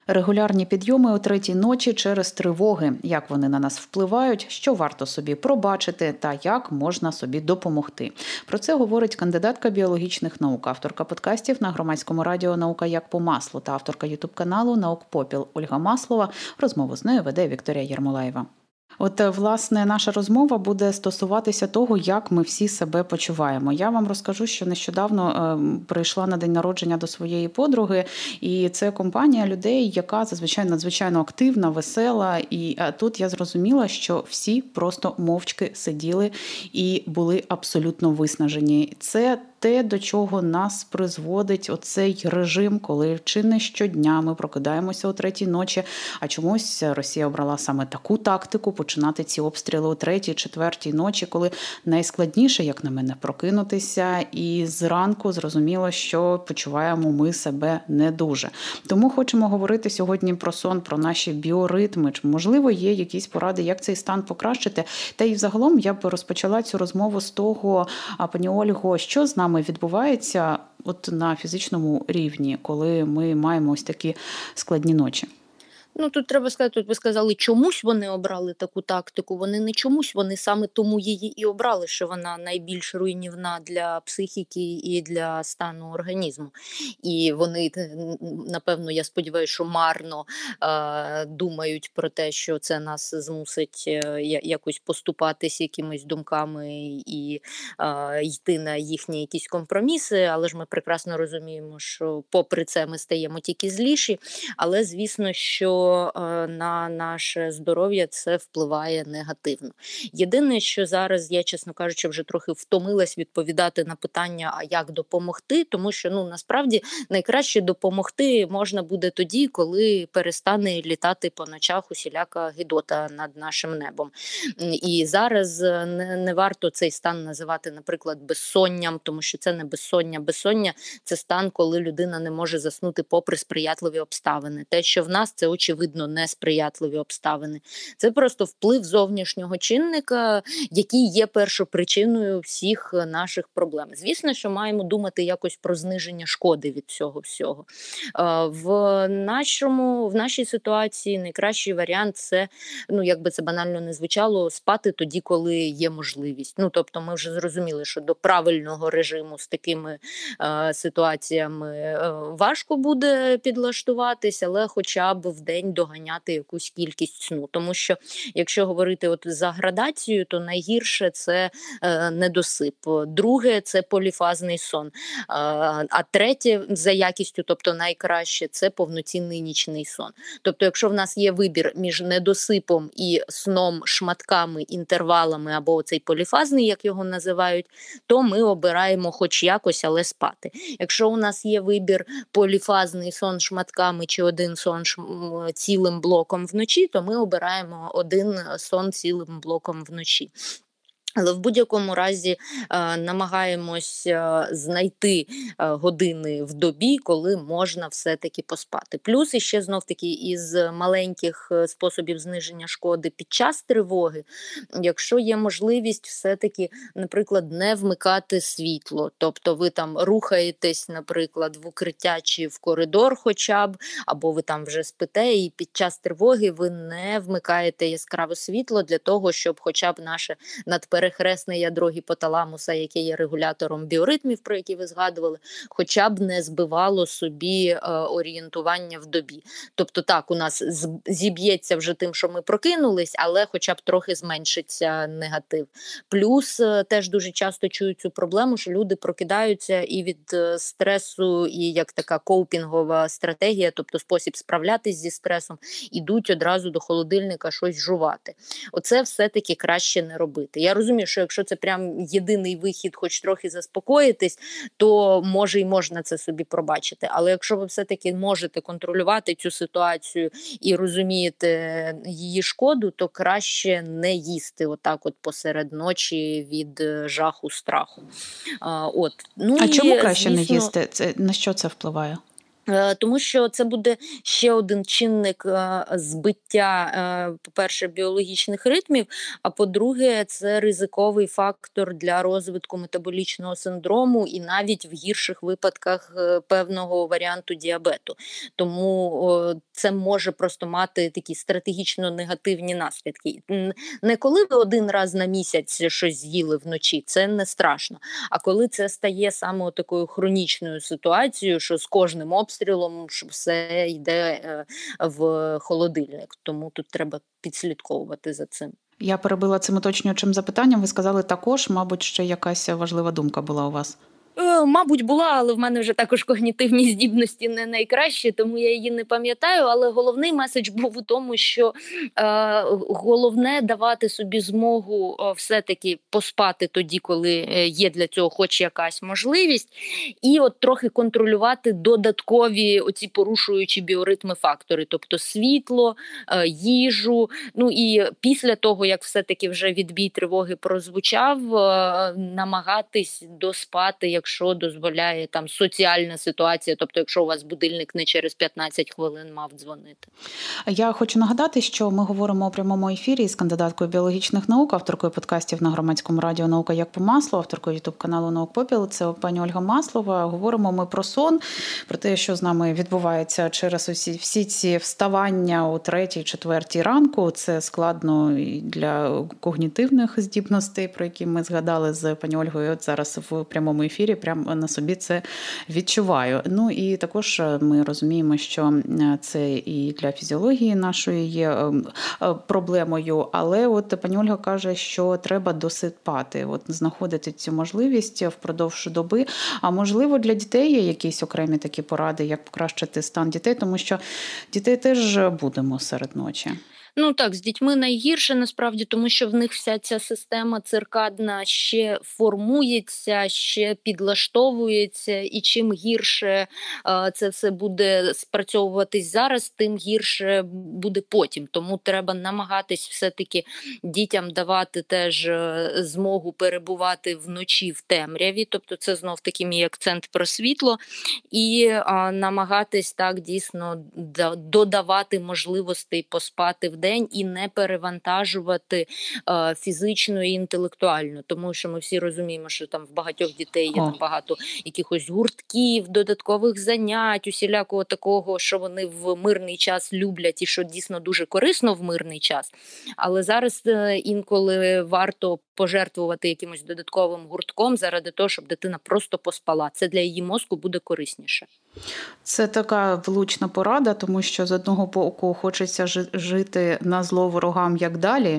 Регулярні підйоми о третій ночі через тривоги. Як вони на нас впливають, що варто собі пробачити та як можна собі допомогти. Про це говорить кандидатка біологічних наук, авторка подкастів на Громадському радіо «Наука як по маслу» та авторка ютуб-каналу «Наукпопіл» Ольга Маслова. Розмову з нею веде Вікторія Єрмолаєва. От, власне, наша розмова буде стосуватися того, як ми всі себе почуваємо. Я вам розкажу, що нещодавно прийшла на день народження до своєї подруги, і це компанія людей, яка зазвичай надзвичайно активна, весела. І тут я зрозуміла, що всі просто мовчки сиділи і були абсолютно виснажені. Це те, до чого нас призводить оцей режим, коли чи не щодня ми прокидаємося о третій ночі, а чомусь Росія обрала саме таку тактику починати ці обстріли о третій, четвертій ночі, коли найскладніше, як на мене, прокинутися, і зранку зрозуміло, що почуваємо ми себе не дуже. Тому хочемо говорити сьогодні про сон, про наші біоритми. Чи, можливо, є якісь поради, як цей стан покращити? Та й взагалом я б розпочала цю розмову з того, пані Ольго, що з нами відбувається от на фізичному рівні, коли ми маємо ось такі складні ночі? Тут треба сказати, тут ви сказали, чомусь вони обрали таку тактику. Вони не чомусь, вони саме тому її і обрали, що вона найбільш руйнівна для психіки і для стану організму. І вони, напевно, я сподіваюся, що марно думають про те, що це нас змусить якось поступатись якимись думками і йти на їхні якісь компроміси. Але ж ми прекрасно розуміємо, що попри це ми стаємо тільки зліші. Але, звісно, що на наше здоров'я це впливає негативно. Єдине, що зараз я, чесно кажучи, вже трохи втомилась відповідати на питання, а як допомогти, тому що, насправді, найкраще допомогти можна буде тоді, коли перестане літати по ночах усіляка гидота над нашим небом. І зараз не варто цей стан називати, наприклад, безсонням, тому що це не безсоння. Безсоння – це стан, коли людина не може заснути попри сприятливі обставини. Те, що в нас, це очевидно несприятливі обставини. Це просто вплив зовнішнього чинника, який є першопричиною всіх наших проблем. Звісно, що маємо думати якось про зниження шкоди від цього всього. В нашій ситуації найкращий варіант – це, як би це банально не звучало, спати тоді, коли є можливість. Тобто ми вже зрозуміли, що до правильного режиму з такими ситуаціями важко буде підлаштуватись, але хоча б в день доганяти якусь кількість сну. Тому що, якщо говорити за градацію, то найгірше – це недосип. Друге – це поліфазний сон. А третє за якістю, тобто найкраще – це повноцінний нічний сон. Тобто, якщо в нас є вибір між недосипом і сном шматками, інтервалами або оцей поліфазний, як його називають, то ми обираємо хоч якось, але спати. Якщо у нас є вибір поліфазний сон шматками чи один сон цілим блоком вночі, то ми обираємо один сон цілим блоком вночі. Але в будь-якому разі намагаємось знайти години в добі, коли можна все-таки поспати. Плюс іще знов-таки із маленьких способів зниження шкоди під час тривоги, якщо є можливість все-таки, наприклад, не вмикати світло. Тобто ви там рухаєтесь, наприклад, в укриття чи в коридор хоча б, або ви там вже спите, і під час тривоги ви не вмикаєте яскраве світло для того, щоб хоча б наше надперехресне ядро гіпоталамуса, яке є регулятором біоритмів, про які ви згадували, хоча б не збивало собі орієнтування в добі. Тобто так, у нас зіб'ється вже тим, що ми прокинулись, але хоча б трохи зменшиться негатив. Плюс теж дуже часто чую цю проблему, що люди прокидаються і від стресу, і як така коупінгова стратегія, тобто спосіб справлятись зі стресом, ідуть одразу до холодильника щось жувати. Оце все-таки краще не робити. Я розумію, що якщо це прям єдиний вихід, хоч трохи заспокоїтись, то може і можна це собі пробачити. Але якщо ви все-таки можете контролювати цю ситуацію і розумієте її шкоду, то краще не їсти отак от посеред ночі від жаху, страху. А чому краще не їсти? На що це впливає? Тому що це буде ще один чинник збиття, по-перше, біологічних ритмів, а по-друге, це ризиковий фактор для розвитку метаболічного синдрому і навіть в гірших випадках певного варіанту діабету. Тому це може просто мати такі стратегічно негативні наслідки. Не коли ви один раз на місяць щось з'їли вночі, це не страшно. А коли це стає саме такою хронічною ситуацією, що з кожним обстрілом все йде в холодильник. Тому тут треба підслідковувати за цим. Я перебила цим уточнюючим запитанням. Ви сказали також, мабуть, ще якась важлива думка була у вас. Мабуть, була, але в мене вже також когнітивні здібності не найкращі, тому я її не пам'ятаю. Але головний меседж був у тому, що головне давати собі змогу все-таки поспати тоді, коли є для цього хоч якась можливість, і от трохи контролювати додаткові оці порушуючі біоритми фактори, тобто світло, їжу. Ну і після того, як все-таки вже відбій тривоги прозвучав, намагатись доспати, якщо дозволяє там соціальна ситуація, тобто якщо у вас будильник не через 15 хвилин мав дзвонити. Я хочу нагадати, що ми говоримо у прямому ефірі з кандидаткою біологічних наук, авторкою подкастів на Громадському радіо «Наука як по маслу», авторкою ютуб-каналу «Наукпопіл». Це пані Ольга Маслова. Говоримо ми про сон, про те, що з нами відбувається через всі ці вставання о 3-4 ранку. Це складно і для когнітивних здібностей, про які ми згадали з пані Ольгою. От зараз в прямому ефірі прямо на собі це відчуваю. Ну і також ми розуміємо, що це і для фізіології нашої є проблемою, але от пані Ольга каже, що треба досипати, от знаходити цю можливість впродовж доби. А можливо, для дітей є якісь окремі такі поради, як покращити стан дітей, тому що дітей теж будемо серед ночі. Ну так, з дітьми найгірше насправді, тому що в них вся ця система циркадна ще формується, ще підлаштовується, і чим гірше це все буде спрацьовуватись зараз, тим гірше буде потім. Тому треба намагатись все-таки дітям давати теж змогу перебувати вночі в темряві, тобто це знов-таки мій акцент про світло, і намагатись так дійсно додавати можливостей поспати в день і не перевантажувати фізично і інтелектуально, тому що ми всі розуміємо, що там в багатьох дітей є там багато якихось гуртків, додаткових занять, усілякого такого, що вони в мирний час люблять і що дійсно дуже корисно в мирний час. Але зараз інколи варто пожертвувати якимось додатковим гуртком заради того, щоб дитина просто поспала. Це для її мозку буде корисніше. Це така влучна порада, тому що з одного боку хочеться жити на зло ворогам як далі,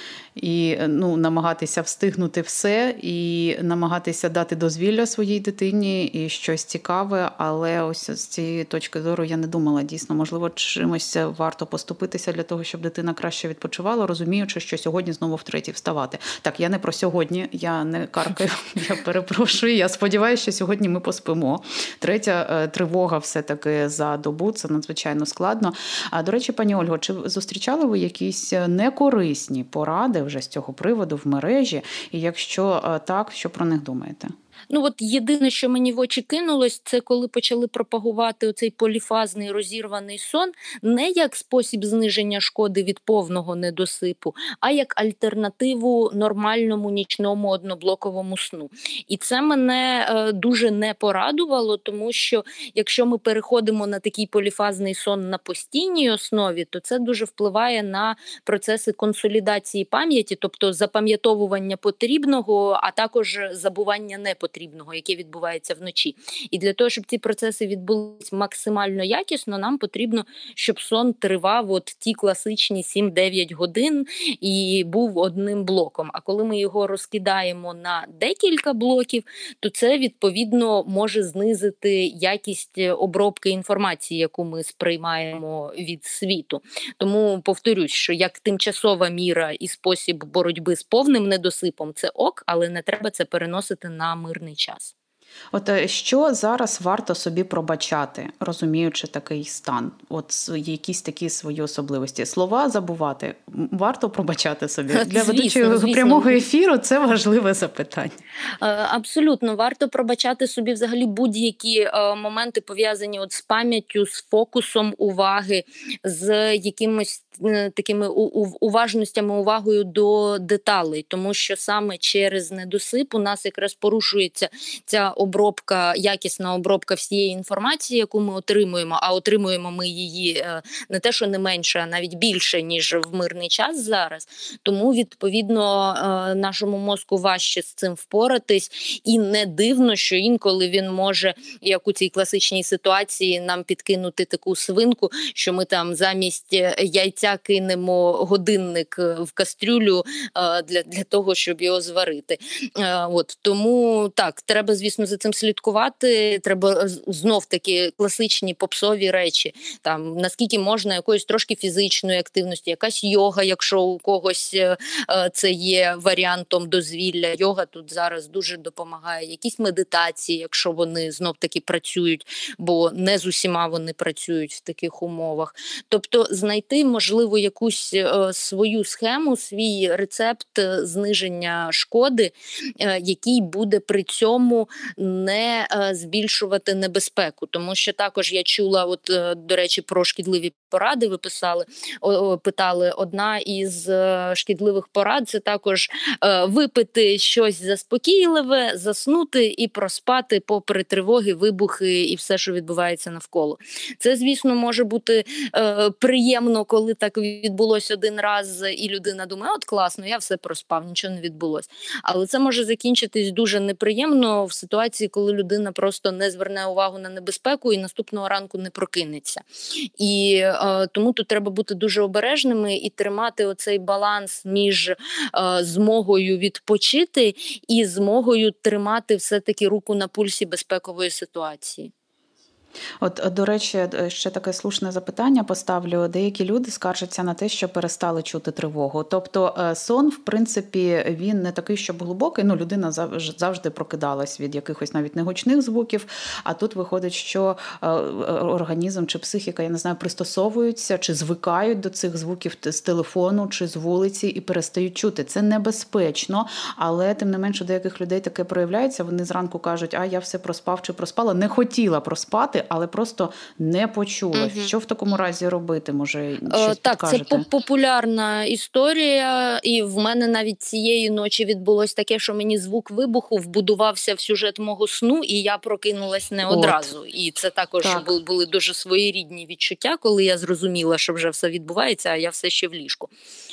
і намагатися встигнути все, і намагатися дати дозвілля своїй дитині і щось цікаве, але ось з цієї точки зору я не думала. Дійсно, можливо, чимось варто поступитися для того, щоб дитина краще відпочивала, розуміючи, що сьогодні знову втретє вставати. Так, я не про сьогодні, я не каркаю, я перепрошую, я сподіваюся, що сьогодні ми поспимо. Третя тривога все-таки за добу, це надзвичайно складно. А, до речі, пані Ольго, чи зустрічали ви якісь некорисні поради вже з цього приводу в мережі? І якщо так, що про них думаєте? Ну от єдине, що мені в очі кинулось, це коли почали пропагувати оцей поліфазний розірваний сон не як спосіб зниження шкоди від повного недосипу, а як альтернативу нормальному нічному одноблоковому сну. І це мене дуже не порадувало, тому що якщо ми переходимо на такий поліфазний сон на постійній основі, то це дуже впливає на процеси консолідації пам'яті, тобто запам'ятовування потрібного, а також забування непотрібного, яке відбувається вночі. І для того, щоб ці процеси відбулися максимально якісно, нам потрібно, щоб сон тривав от ті класичні 7-9 годин і був одним блоком. А коли ми його розкидаємо на декілька блоків, то це, відповідно, може знизити якість обробки інформації, яку ми сприймаємо від світу. Тому повторюсь, що як тимчасова міра і спосіб боротьби з повним недосипом – це ок, але не треба це переносити на мирний час. От що зараз варто собі пробачати, розуміючи такий стан? От якісь такі свої особливості. Слова забувати варто пробачати собі? Для ведучої Звісно. прямого ефіру це важливе запитання. Абсолютно, варто пробачати собі взагалі будь-які моменти, пов'язані от з пам'яттю, з фокусом уваги, з якимось такими уважностями, увагою до деталей, тому що саме через недосип у нас якраз порушується ця обробка, якісна обробка всієї інформації, яку ми отримуємо, а отримуємо ми її не те, що не менше, а навіть більше, ніж в мирний час зараз. Тому, відповідно, нашому мозку важче з цим впоратись, і не дивно, що інколи він може, як у цій класичній ситуації, нам підкинути таку свинку, що ми там замість яйця кинемо годинник в кастрюлю для того, щоб його зварити. Тому так, треба, звісно, за цим слідкувати, треба знов-таки класичні попсові речі, там, наскільки можна якоїсь трошки фізичної активності, якась йога, якщо у когось це є варіантом дозвілля. Йога тут зараз дуже допомагає, якісь медитації, якщо вони знов-таки працюють, бо не з усіма вони працюють в таких умовах. Тобто знайти, можливо, якусь свою схему, свій рецепт зниження шкоди, який буде при цьому не збільшувати небезпеку. Тому що також я чула, до речі, про шкідливі поради ви питали. Одна із шкідливих порад – це також випити щось заспокійливе, заснути і проспати попри тривоги, вибухи і все, що відбувається навколо. Це, звісно, може бути приємно, коли так відбулося один раз, і людина думає, от класно, я все проспав, нічого не відбулося. Але це може закінчитись дуже неприємно в ситуації, коли людина просто не зверне увагу на небезпеку і наступного ранку не прокинеться. І тому тут треба бути дуже обережними і тримати оцей баланс між змогою відпочити і змогою тримати все-таки руку на пульсі безпекової ситуації. До речі, ще таке слушне запитання поставлю. Деякі люди скаржаться на те, що перестали чути тривогу. Тобто сон, в принципі, він не такий, щоб глибокий. Людина завжди прокидалась від якихось навіть негучних звуків. А тут виходить, що організм чи психіка, я не знаю, пристосовуються чи звикають до цих звуків з телефону чи з вулиці і перестають чути. Це небезпечно, але тим не менше у деяких людей таке проявляється. Вони зранку кажуть, я все проспав чи проспала. Не хотіла проспати, але просто не почула. Що в такому разі робити? Може, щось підкажете? Так, це популярна історія, і в мене навіть цієї ночі відбулось таке, що мені звук вибуху вбудувався в сюжет мого сну, і я прокинулась не одразу. І це також були дуже своєрідні відчуття, коли я зрозуміла, що вже все відбувається, а я все ще в ліжку.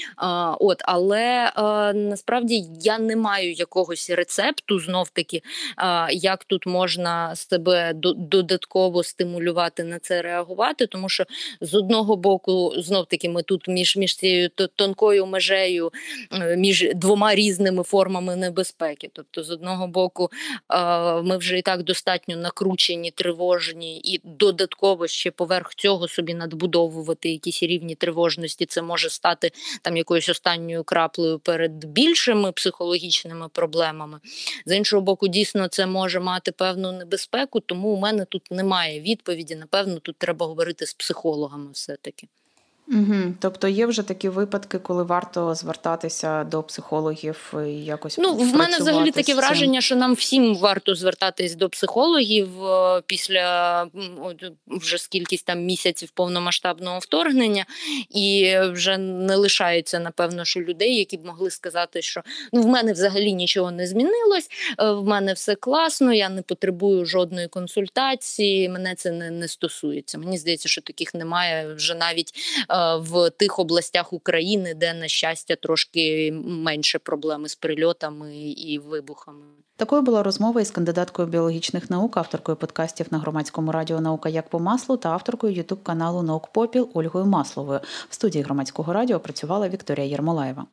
Але насправді я не маю якогось рецепту, знов-таки, як тут можна себе додатково стимулювати на це реагувати, тому що з одного боку, знов-таки, ми тут між цією тонкою межею, між двома різними формами небезпеки. Тобто, з одного боку, ми вже і так достатньо накручені, тривожні, і додатково ще поверх цього собі надбудовувати якісь рівні тривожності. Це може стати там якоюсь останньою краплею перед більшими психологічними проблемами. З іншого боку, дійсно, це може мати певну небезпеку, тому у мене тут немає відповіді. Напевно, тут треба говорити з психологами все-таки. Тобто є вже такі випадки, коли варто звертатися до психологів і якось в мене взагалі таке враження, що нам всім варто звертатись до психологів після вже скількись там місяців повномасштабного вторгнення, і вже не лишається, напевно, що людей, які б могли сказати, що в мене взагалі нічого не змінилось, в мене все класно, я не потребую жодної консультації, мене це не стосується. Мені здається, що таких немає вже навіть в тих областях України, де, на щастя, трошки менше проблеми з прильотами і вибухами. Такою була розмова із кандидаткою біологічних наук, авторкою подкастів на Громадському радіо «Наука як по маслу» та авторкою ютуб-каналу «Наукпопіл» Ольгою Масловою. В студії Громадського радіо працювала Вікторія Єрмолаєва.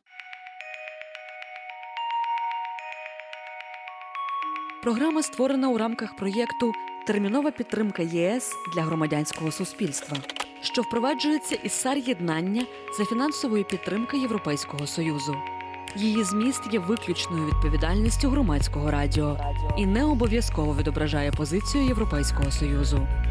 Програма створена у рамках проєкту «Термінова підтримка ЄС для громадянського суспільства», що впроваджується із САР-єднання за фінансової підтримки Європейського Союзу. Її зміст є виключною відповідальністю Громадського радіо і не обов'язково відображає позицію Європейського Союзу.